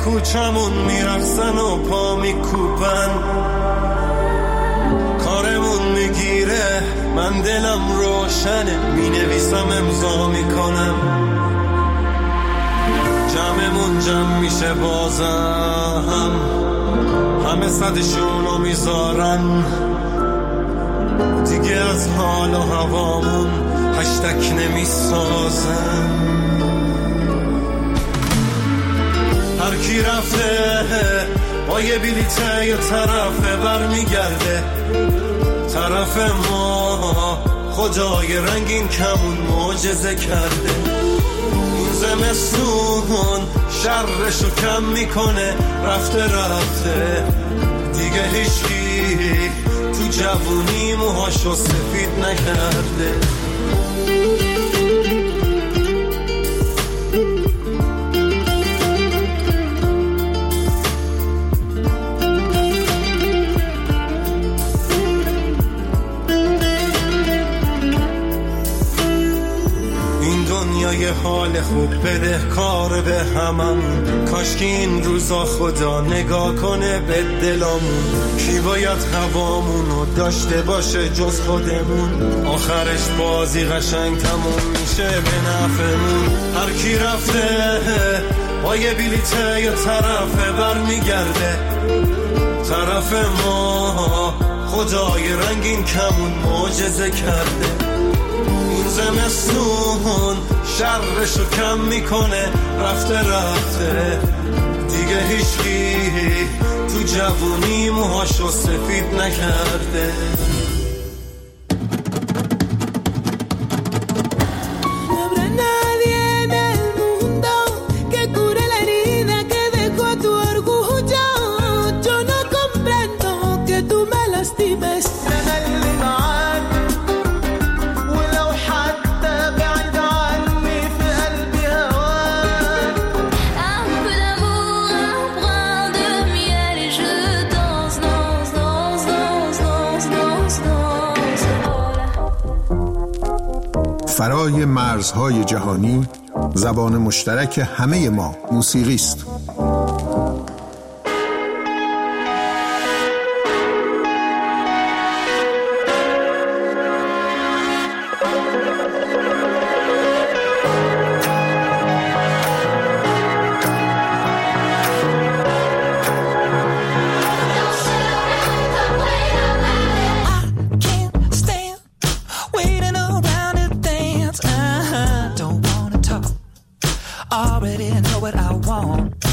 کوچمون میرقصن و پا میکوبن، کارمون میگیره من دلم روشنه، مینویسم امضا میکنم، جمعمون جمع میشه بازم، همه صدشونو میذارن، دیگه از حال و هوامون هشتک نمیسازن. هر کی رفته با یه بلیته یه طرفه برمیگرده، طرف ما خدای رنگین کمون معجزه کرده. این زمستون شرشو کم میکنه، رفته دیگه هیچکی تو جوونی موهاشو سفید نکرده. یه حال خوب بده کار به هممون، کاش که این روزا خدا نگاه کنه به دلامون. کی باید هوامونو داشته باشه جز خودمون، آخرش بازی قشنگ تموم میشه به نفعمون. هر کی رفته با یه بلیته یه طرفه برمیگرده، طرف ما خدای رنگین کمون معجزه کرده. این زمستون شرشو کم میکنه، رفته دیگه هیچکی تو جوونی موهاشو سفید نکرده. فرای مرزهای جهانی، زبان مشترک همه ما موسیقی است. Already know what I want.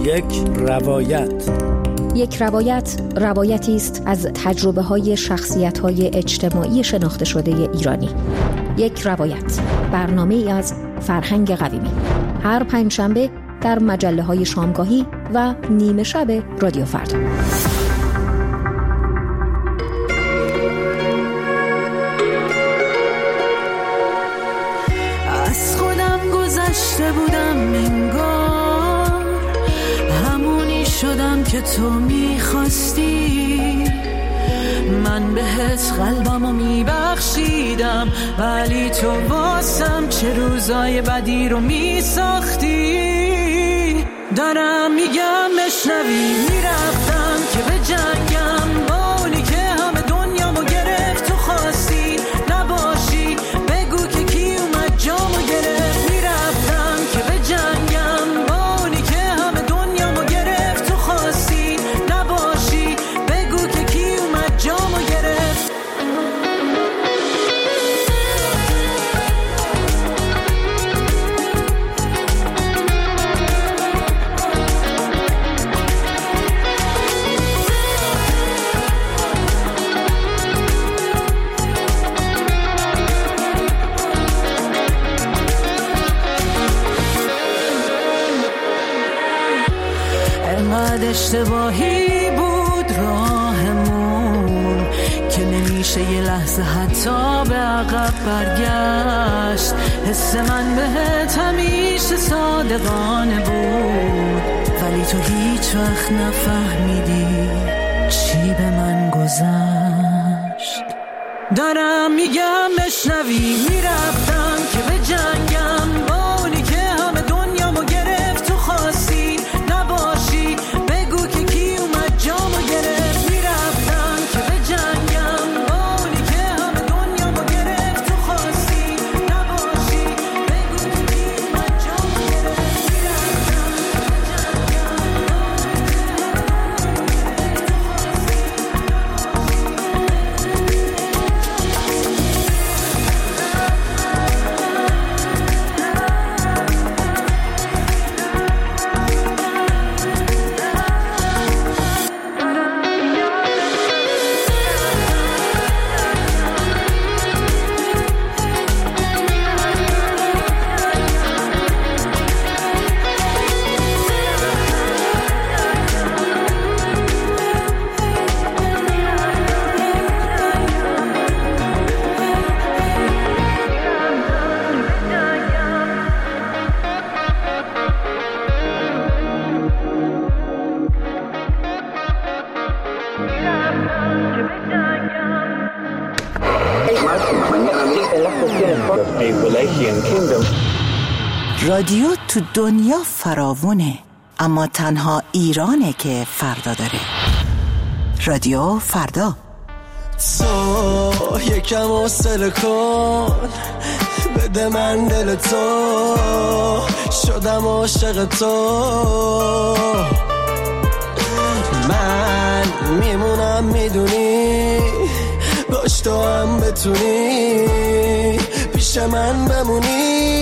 یک روایت روایتی است از تجربه‌های شخصیت‌های اجتماعی شناخته شده ایرانی. یک روایت، برنامه‌ای از فرهنگ قویمی، هر پنجشنبه در مجله‌های شامگاهی و نیمه شب رادیو فردا. از خودم گذشته بودم انگار، همونی شدم که تو میخواستی. من بهت قلبمو میبخشیدم، ولی تو واسم چه روزای بدی رو میساختی. دارم میگم بشنوی، میرفتم که به جنگم با اونی که همه دنیامو گرفت. تو خواستی نباشی، بگو که کی اومد جامو گرفت. میرفتم که به جنگم با اونی که همه دنیامو گرفت. تو خواستی نباشی، بگو که کی اومد جامو گرفت. اشتباهی بود راهمون که نمیشه یه لحظه حتی به عقب برگشت. حس من بهت همیشه صادقانه بود، ولی تو هیچ وقت نفهمیدی چی به من گذشت. دارم میگم بشنوی، میرفتم که به جنگم با اونی که همه دنیامو گرفت. تو خواستی نباشی، بگو که کی اومد جامو گرفت. میرفتم که به جنگم با اونی که همه دنیامو گرفت. تو خواستی نباشی، بگو که کی اومد جامو گرفت. میرفتم که به رادیو تو دنیا فراوونه، اما تنها ایرانه که فردا داره. رادیو فردا. تو یکم حوصله کن، بده من دل تو، شدم عاشق تو. من میمونم میدونی، باش تو هم بتونی پیش من بمونی.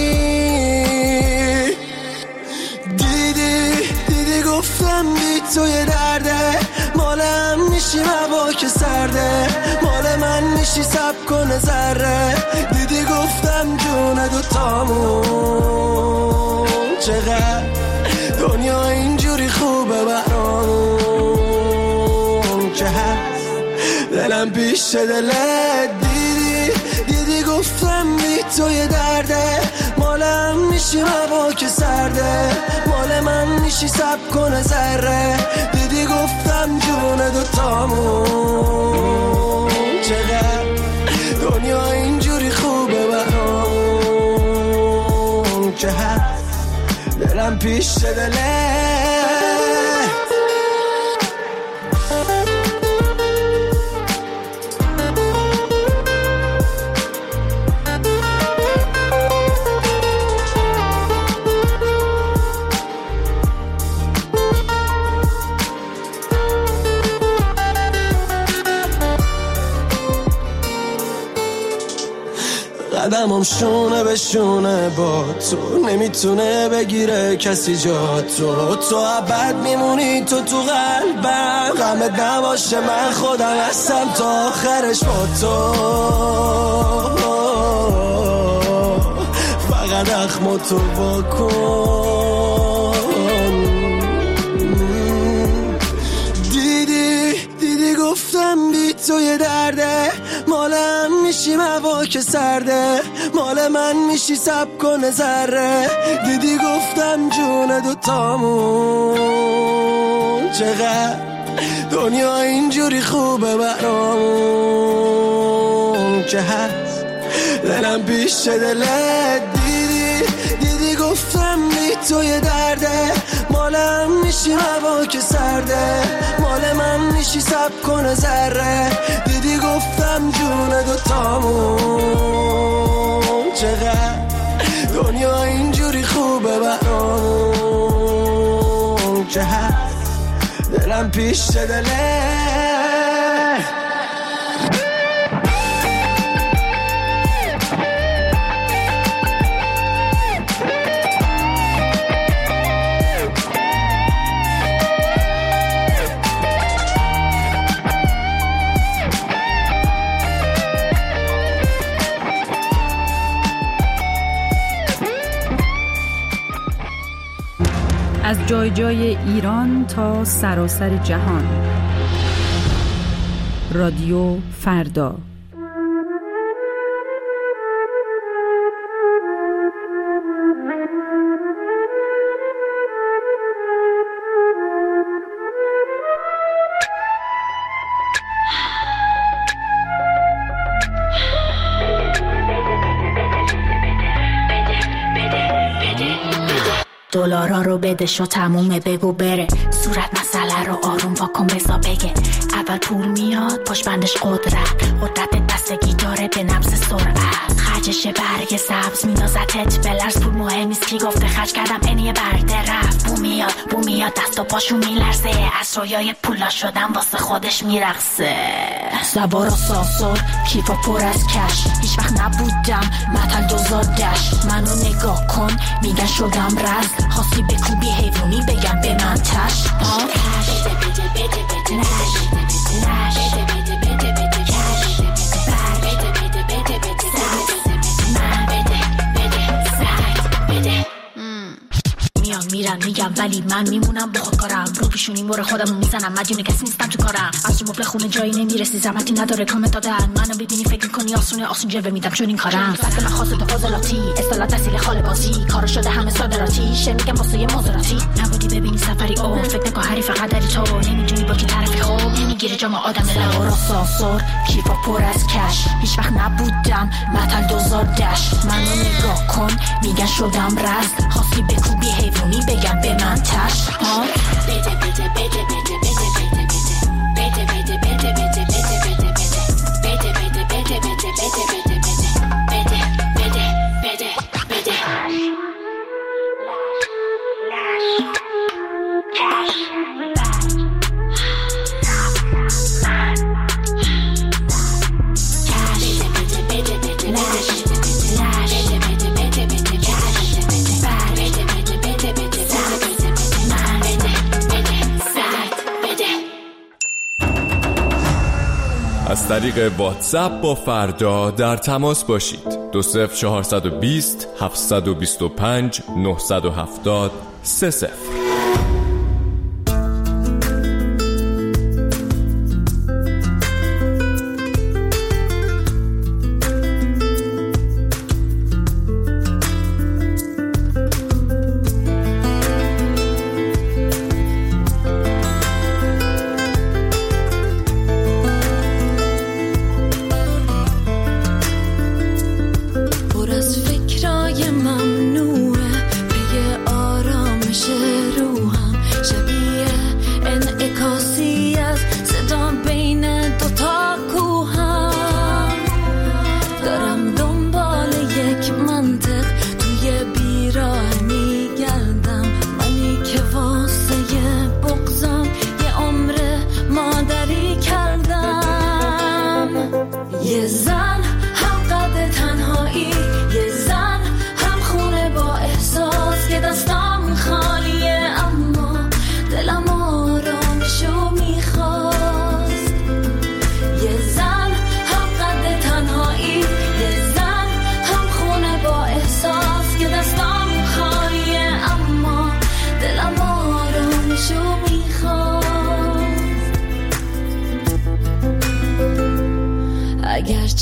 دیدی گفتم بی توی درده، مال هم میشی هوا که سرده، مال من میشی سب کنه ذره. دیدی گفتم جون دوتامون چقدر دنیا اینجوری خوبه برام که هست دلم پیش دلت. دیدی گفتم بی توی درده، مالم میشی هوا که سرده، مال من میشی سب کنه ذره. دیدی گفتم جون دوتامون چقدر دنیا اینجوری خوبه برام که هست دلم پیش دلت. قدمم شونه به شونه با تو، نمیتونه بگیره کسی جا تو ابد میمونی تو قلبم، غمت نباشه من خودم هستم تا آخرش با تو، فقط اخمو تو بکن. دیدی گفتم بی تو یه درده، مالم میشی هوا که سرده، مال من میشی سب کنه ذره، دیدی گفتم جون دوتامون چقدر دنیا اینجوری خوبه برامون که هست دلم پیش دلت. دیدی گفتم بی تو یه درده، مالم میشی هوا که سرده، مال من میشی سب کنه ذره، دیدی گفتم جون دوتامون چقدر دنیا اینجوری خوبه برامون که هست دلم پیش دلت. از جای جای ایران تا سراسر جهان. رادیو فردا. دلارا رو بده شو تمومه بگو بره، صورت مسئله رو آروم واکن بزا بگه، اول پول میاد پاش بندش قدرت دست گیتاره به نبض سرعت، خرجش برگ سبز میندازتت بلرز، پول مهمیست کی گفته خرج کردم اینیه برگ رفت، بو میاد دست و پاشو میلرزه، از رویای پولا شدم واسه خودش میرقصه، سوار آسانسور کیفا پر از کش، هیچ وقت نبودم متل دوزادش، منو نگاه کن میگن شدم رز، خواستی بکوبی حیوانی بگم به من تش، میرن میگم ولی من میمونم با خودکارم، رو پیشونی مور خودمو میزنم، مدیون کسی نیستم تو کارم، از مبل خونه جایی نمیرسی، زحمتی نداره کامنت دادن، منو ببینی فکر کنی آسون جلوه میدم چون این کارم، فقط من خاصه تو فاضلاتی، اصطلاح تحصیل خاله بازی، کارو شده همه صادراتی، میگم واسه یه مزاراتی، نبودی ببینی سفری او، فکر نکن حریف فقط داری تو، نمیدونی با کی طرفی خوب، نمیگیره جام آدم لورا سانسور کیفا پر از کش، هیچ وقت نبودم متل دوزادش، منو نگاه کن میگن شدم رز، خواستی بکوبی حیوانی بگم به من تش، بده بده بده بده از طریق واتساپ با فردا در تماس باشید. 20420 725 970 30. پر از فکرای ممنوعه پی آرامش رو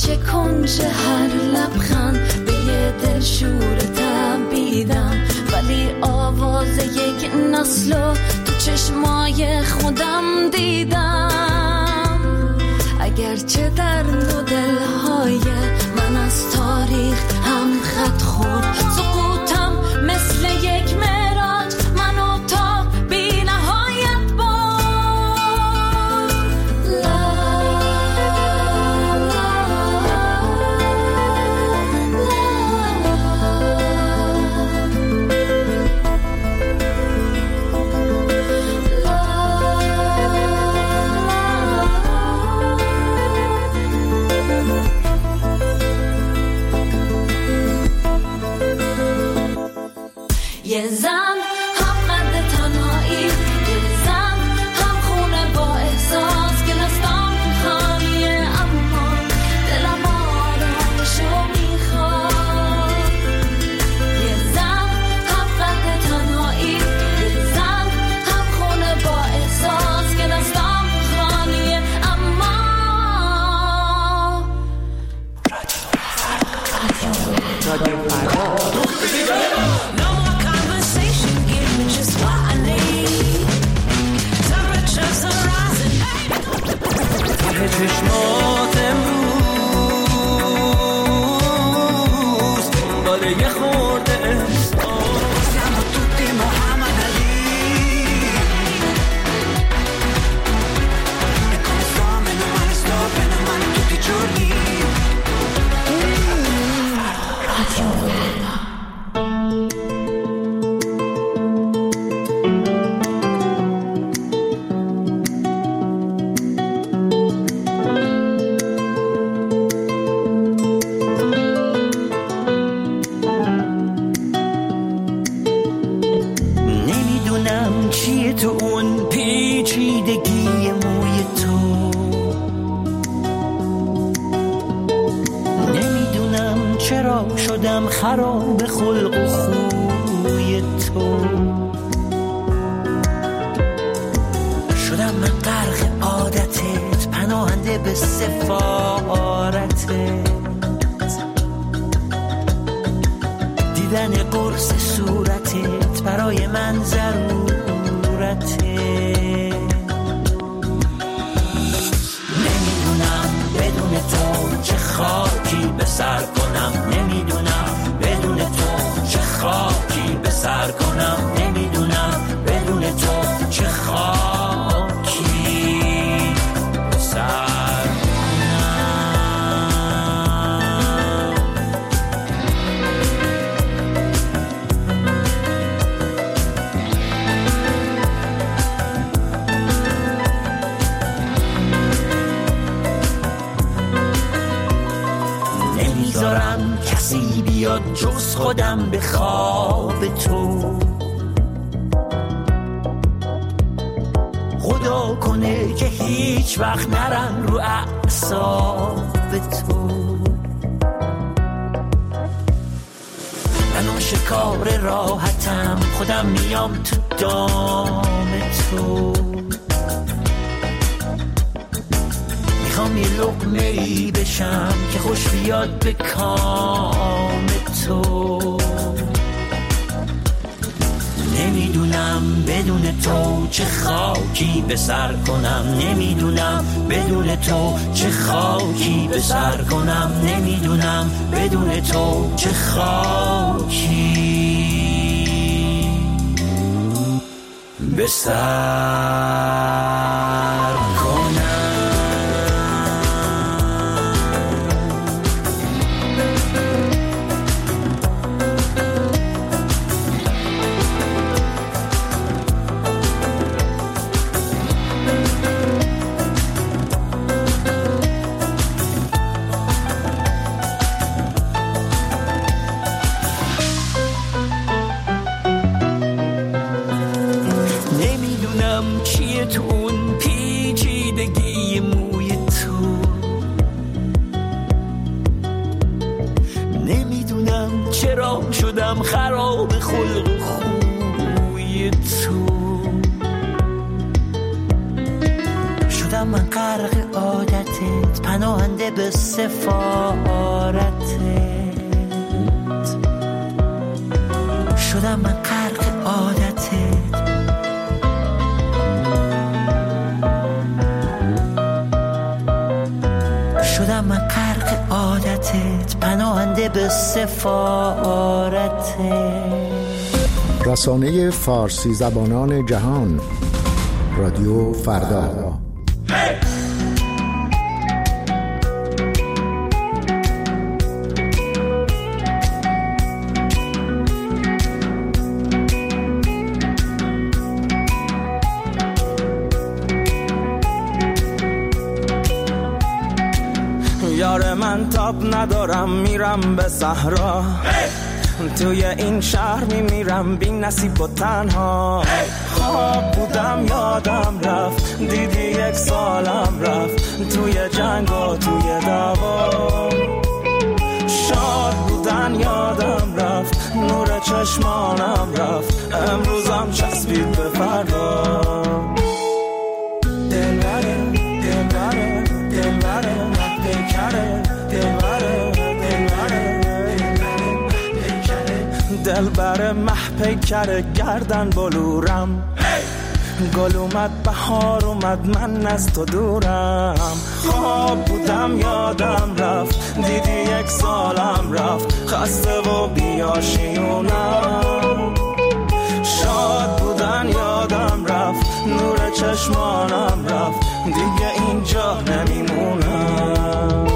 چه کنج هر لبخند به یه دل شور تبیدم، ولی آواز یک نسلو تو چشمای خودم دیدم. اگرچه در دو دلهای من از تاریخ هم خط خورد، سقوطم مثل یک معراج منو تا بی نهایت برد. یه زن هم قد تنهایی، یه زن هم خونه با احساس که دستام خالیه، اما دلم آرامشو میخواد. یه زن هم قد تنهایی، یه زن هم خونه با احساس که دستام خالیه، اما رادیو فردا. چشمات امروز دنباله یه خورده احساس siamo tutti Muhammad Ali e come sto meno male sto bene male tutti i giorni. شدم خراب خلق و خوی تو، شدم من غرق عادتت، پناهنده به سفارتت، دیدن قرص صورتت برای من ضرورته. نمیدونم بدون تو چه خاکی به سر کنم، نمیدونم بدون تو چه خاکی به سر کنم، نمیدونم بدون تو چه خاکی به سر کنم. نمیذارم کسی بیاد جز خودم به خواب تو، خدا کنه که هیچ وقت نرم رو اعصاب تو. من شکار راحتم، خودم میام تو دام تو، میخوام یه لقمه‌ای بشم که خوش بیاد به کام تو. نمیدونم بدون تو چه خاکی به سر کنم، نمیدونم بدون تو چه خاکی به سر کنم، نمیدونم بدون تو چه خاکی به سر کنم. تو اون پیچیدگی موی تو، نمیدونم چرا شدم خراب خلق و خوی تو، شدم من غرق عادتت، پناهنده به سفارتت. شدم من غرق عادتت، شدم من غرق عادتت، پناهنده به سفارتت. رسانه فارسی زبانان جهان، رادیو فردا. یار من تاب ندارم میرم به صحرا، توی این شهر میمیرم بی نصیب و تنها. خواب بودم یادم رفت، دیدی 1 سالم رفت توی جنگ و توی دعوا. شاد بودن یادم رفت، نور چشمانم رفت، امروزم چسبید به فردا. دلبره دلبره دلبره پیکره، دلبره دلبره دلبره مح پیکره، گردن بلورم. گل اومد بهار اومد من از تو دورم. خواب بودم یادم رفت، دیدی 1 سالم رفت، خسته و بیاشیونم. شاد بودن یادم رفت، نور چشمانم رفت، دیگه اینجا نمیمونم.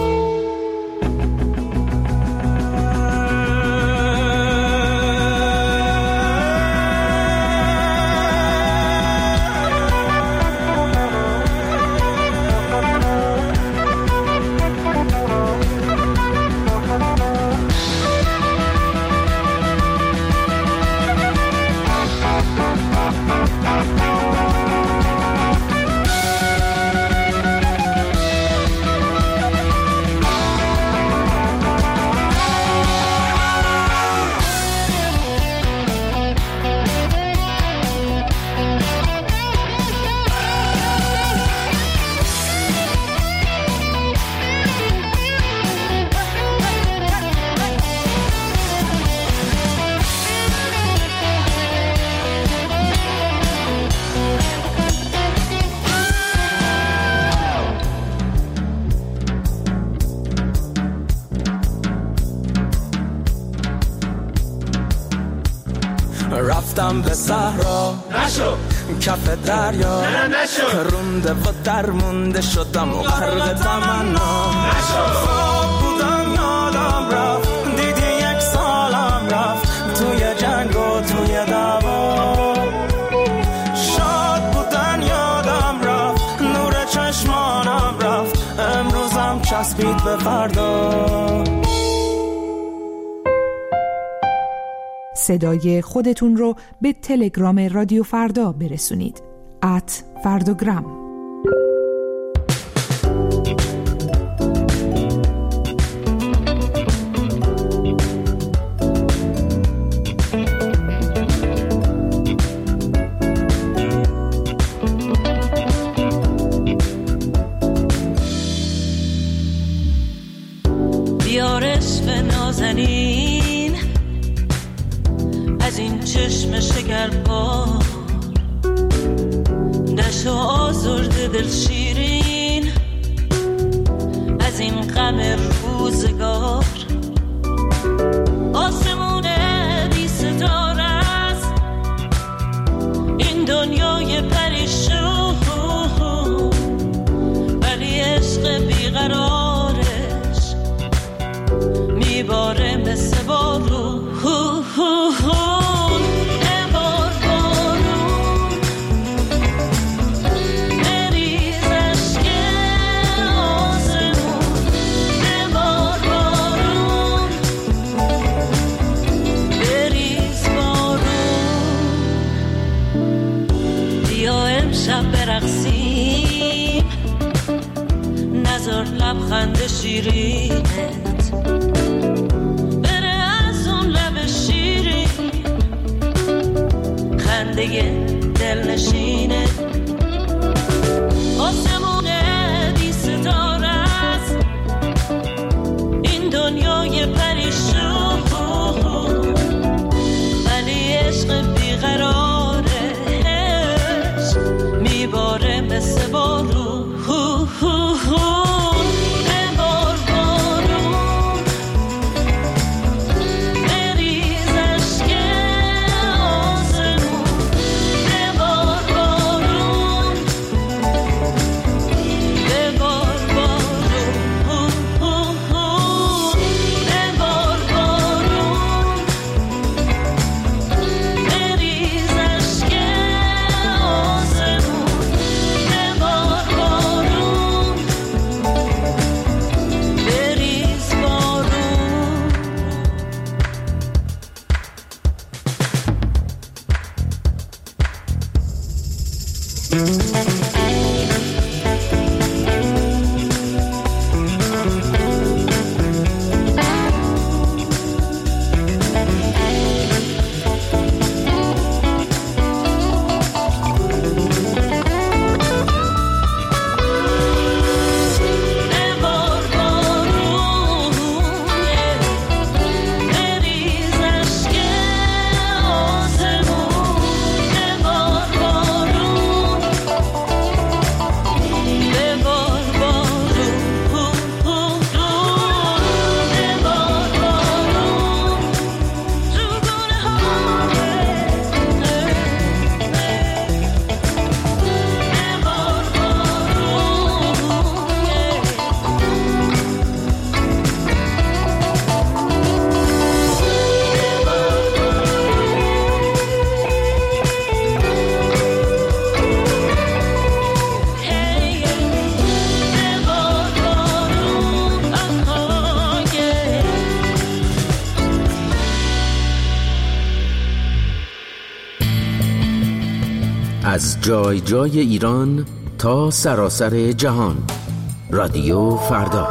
رفتم به صحرا نشو، کف دریا نشو، رونده و درمونده شدم و غرق تمنا نشو. خواب بودم یادم رفت، دیدی 1 سالم رفت توی جنگ و توی دعوا. شاد بودن یادم رفت، نور چشمانم رفت، امروزم چسبید به فردا. صدای خودتون رو به تلگرام رادیو فردا برسونید. @فرداگرام. بیار عشق نازنین از این چشم شکربار، نشو آزرده دل شیرین از این غم روزگار. آسمون بی ستاره است این دنیای پریشون، ولی عشق بیقرارش میباره مثل بارون. برقصیم نظر لبخند شیرینت بره از اون لب شیرین، خنده دلنشینت. آسمون بی ستاره است از جای جای ایران تا سراسر جهان. رادیو فردا.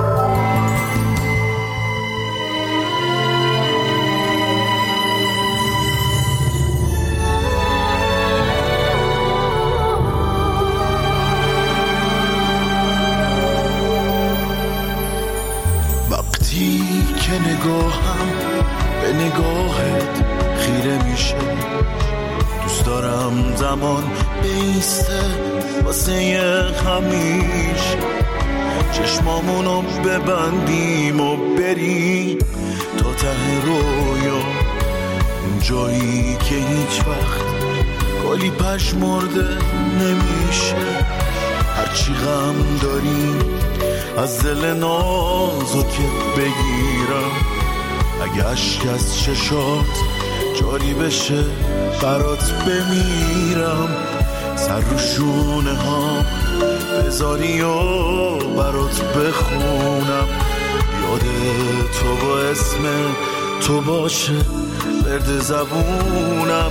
وقتی که نگاهم به نگاهت خیره میشه، دوست دارم زمان بیسته واسه همیشه، چشمامونو ببندیم و بریم تا ته رویا، اون جایی که هیچ وقت گلی پژمرده نمیشه. هرچی غم داریم از دل نازکت بگیرم، اگه اشک از چشات جاری بشه برات بمیرم، سر رو شونه ها بذاری و برات بخونم، یاد تو با اسم تو باشه ورد زبونم،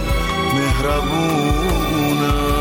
مهربونم.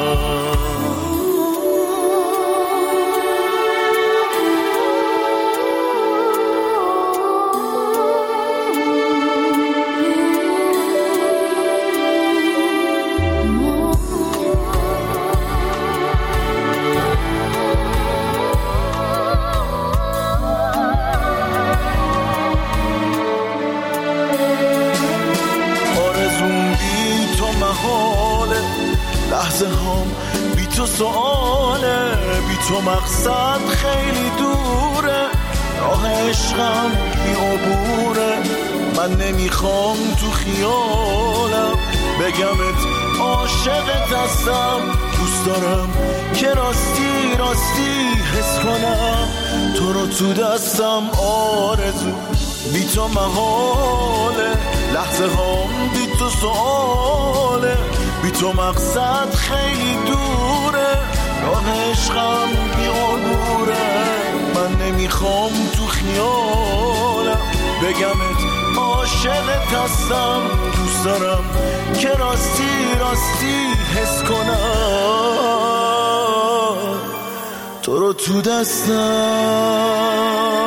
لحظه هم بی تو سؤاله، بی تو مقصد خیلی دوره، راه عشقم بی عبوره، من نمیخوام تو خیالم بگمت عاشقت هستم، دوست دارم که راستی راستی حس کنم تو رو تو دستم، آرزو بی تو محاله، لحظه هم بی تو سؤاله، بی تو مقصد خیلی دوره، راه عشقم بی عبوره، من نمیخوام تو خیالم بگمت عاشقت هستم، دوست دارم که راستی راستی حس کنم تو رو تو دستم.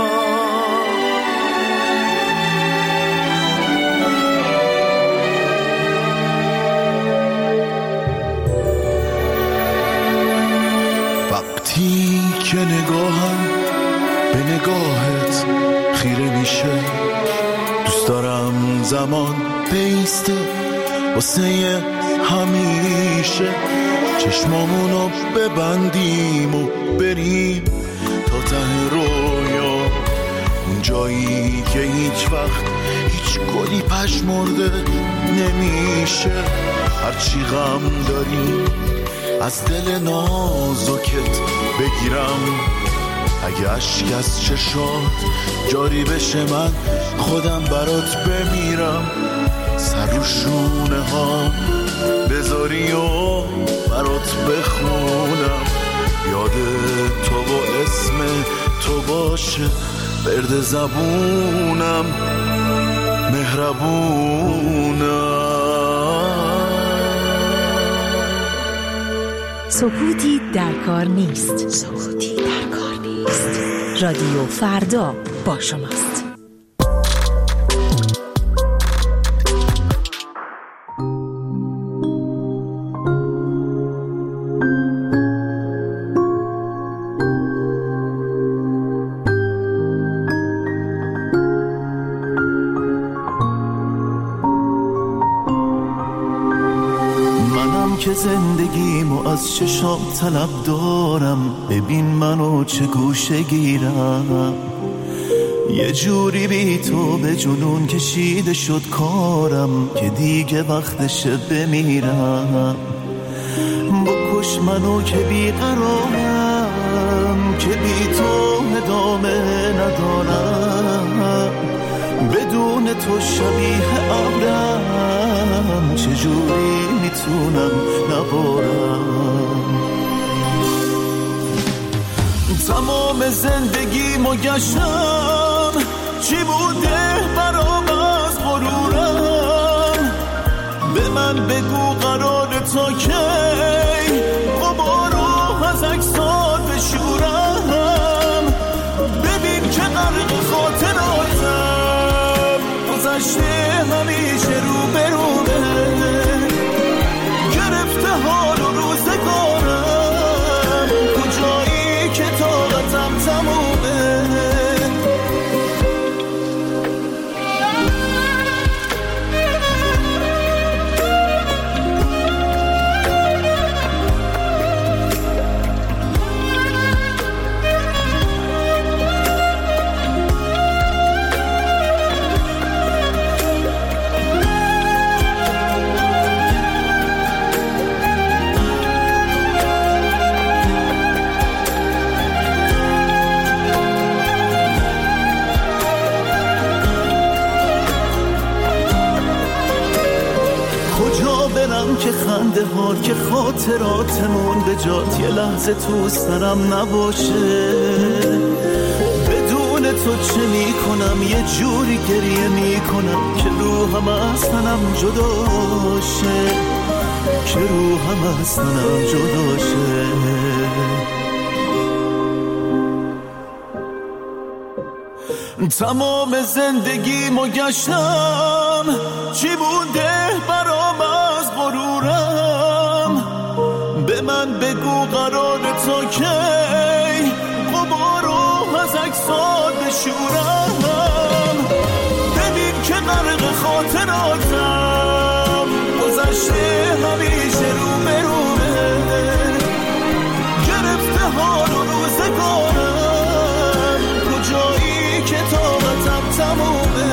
که نگاهم به نگاهت خیره میشه، دوست دارم زمان بیسته واسه همیشه، چشمامونو ببندیم و بریم تا ته رویا، اون جایی که هیچ وقت هیچ گلی پژمرده نمیشه. هرچی غم داریم از دل نازکت بگیرم، اگه اشک از چشات جاری بشه من خودم برات بمیرم، سر رو شونه ها بذاری و برات بخونم، یاد تو با اسم تو باشه ورد زبونم، مهربونم. سکوتی در کار نیست. سکوتی در کار نیست. رادیو فردا با شماست. که زندگیمو از چشام طلب دارم، ببین منو چه گوشه گیرم. یه جوری بی تو به جنون کشیده شد کارم که دیگه وقتشه بمیرم. بکش منو که بیقرارم، که بی تو ادامه ندارم. بدون تو شبیه ابرم، چجوری میتونم نبارم. تمام زندگیمو گشتم، چی بوده برام از غرورم. به من بگو قرار تا کی غبارو از عکسات بشورم. ببین که غرق خاطراتم، گذشته همیشه رو برونه، گرفته حال و روزگارم. کجایی که طاقتم تمومه. که خنده ها که خاطراتمون به جات یه لحظه تو سرم نباشه. بدون تو چه میکنم، یه جوری گریه میکنم که روحم از تنم جداشه، که روحم از تنم جداشه. تمام زندگیمو گشتم، چی بوده برام از غرورم. به من بگو قرار تا کی غبارو از عکسات بشورم. ببین که غرق خاطراتم، گذشته همیشه رو برونه، گرفته حال و روزگارم. کجایی که طاقتم تمومه.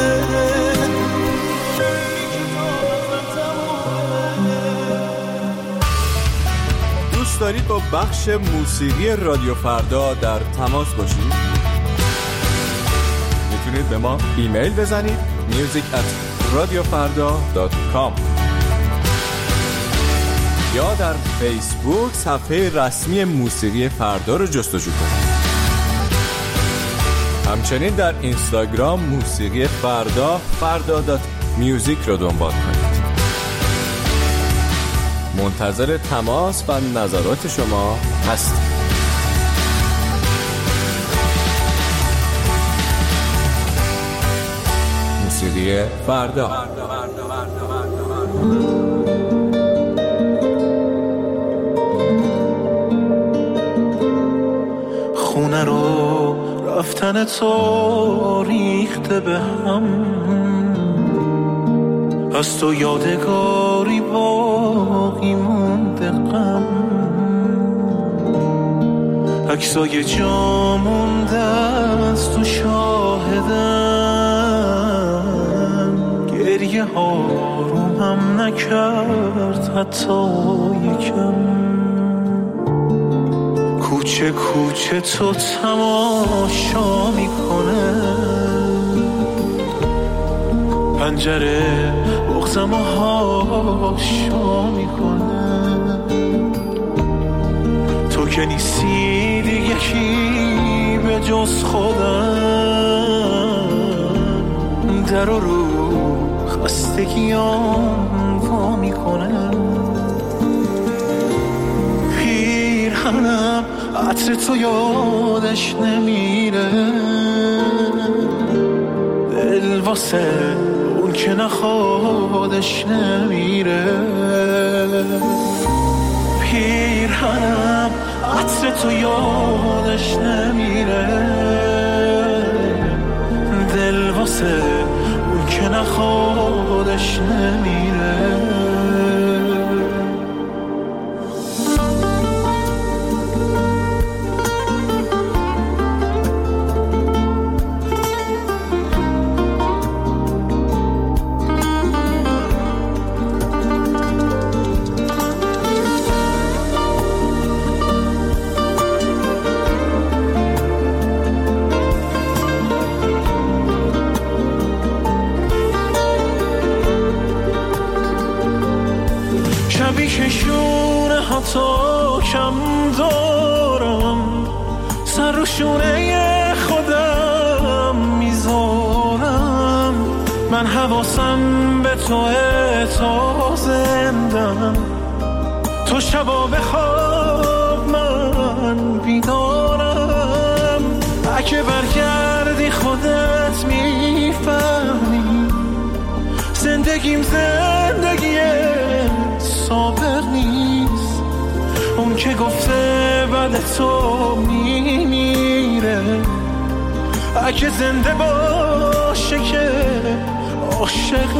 دوست دارید با بخش موسیقی رادیو فردا در تماس باشید؟ میتونید به ما ایمیل بزنید music@radiofarda.com یا در فیسبوک صفحه رسمی موسیقی فردا رو جستجو کنید. همچنین در اینستاگرام موسیقی فردا فردا.music رو دنبال کنید. منتظر تماس و نظرات شما هستیم. موسیقی فردا. خونه رو رفتن تو ریخته به هم، از تو یادگاری باقی مونده غم. عکسای جا مونده از تو شاهدم، گریه ها رو هم نکرد حتی یکم. کوچه کوچه تو تماشا میکنه، پنجره بغزم و هاشا میکنه. تو که نیستی دیگه کی به جز خودم، در رو خستگیام وا میکنه. عطر تو یادش نمیره، دل واسه اون که نخوادش نمیره. پیرهنم عطر تو یادش نمیره، دل واسه اون که نخوادش نمیره. شونه ها تا کم دارم، سر رو شونه خودم میذارم. من حواسم به تو تا زندم، تو شبا بخواب من بیدارم. اگه برگردی خودت میفهمی زندگیم زندگی صابر نیست. اون که گفته بعد تو میمیره، اگه زنده باشه که عاشق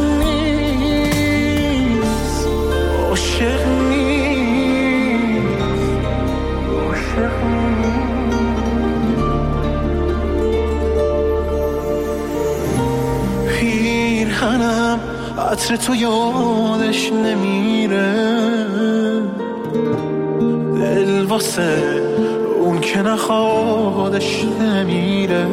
نیست، عاشق نیست، عاشق نیست. پیرهنم عطر تو یادش نمیره، دل واسه اون که نخوادش نمیره.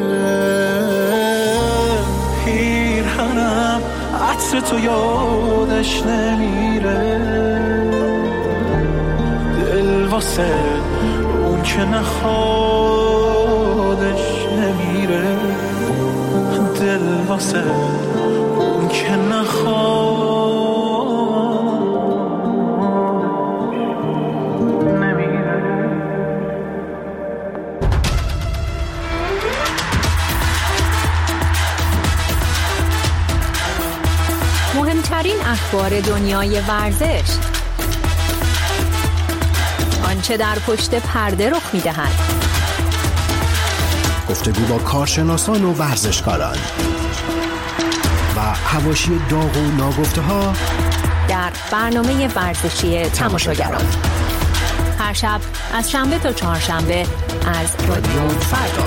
پیرهنم عطر تو یادش نمیره، دل واسه اون که نخوادش نمیره، دل واسه اون که نخواد نمیره. مهمترین اخبار دنیای ورزش، آنچه در پشت پرده رخ می‌دهد، گفتگو با کارشناسان و ورزشکاران و حواشی داغ و ناگفته‌ها در برنامه ورزشی تماشاگران، هر شب از شنبه تا چهارشنبه از رادیو فردا.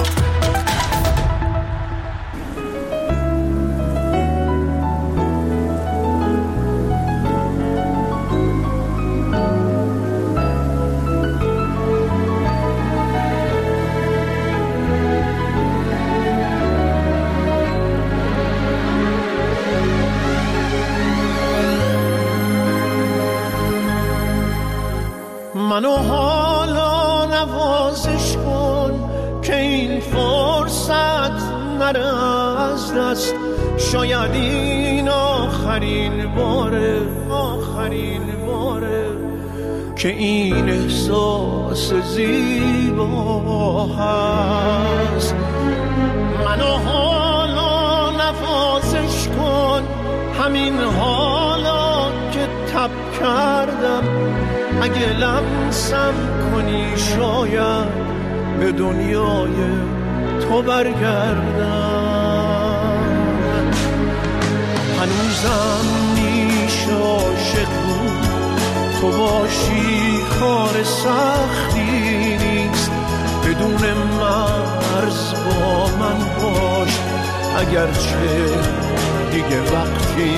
منو حالا نوازش کن که این فرصت نره از دست. شاید این آخرین باره که این احساس زیبا هست. منو حالا نوازش کن، همین حالا که تب کردم. اگه لمسم کنی شاید به دنیای تو برگردم. هنوزم میشه عاشق بود، تو باشی کار سختی نیست. بدون مرز با من باش، اگرچه دیگه وقتی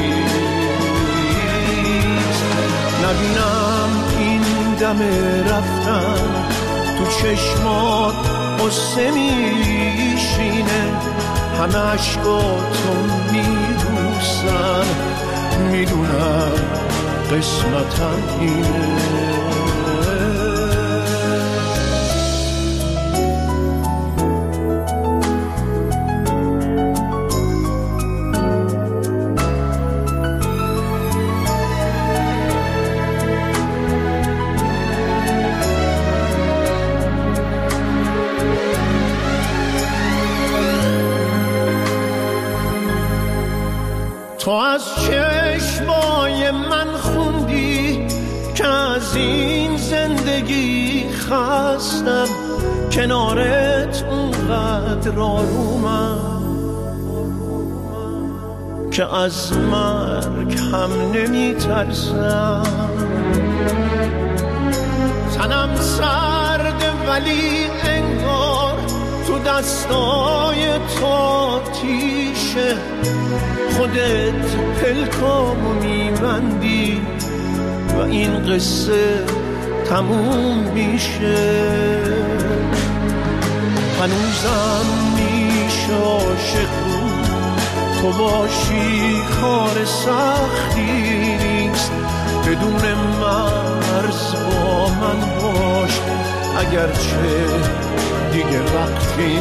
نیست. نبینم این دم رفتن تو چشمات قصه میشینه. همه عشقاتو میبوسن، میدونم قسمتم اینه. از این زندگی خستم، کنارت اونقدر آرومم که از مرگ هم نمی ترسم. تنم سرده ولی انگار تو دستای تو آتیشه، خودت پلکامو میبندی و این قصه تموم میشه. هنوزم میشه عاشق بود، تو باشی کار سختی نیست، بدون مرز با من باش اگرچه دیگه وقتی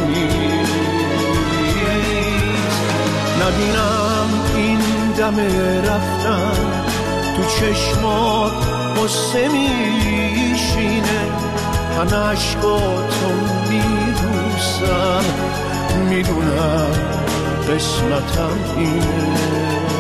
نیست. نبینم این دم رفتن تو چشمات قصه میشینه، همه عشقاتو میبوسم، میدونم قسمتم اینه.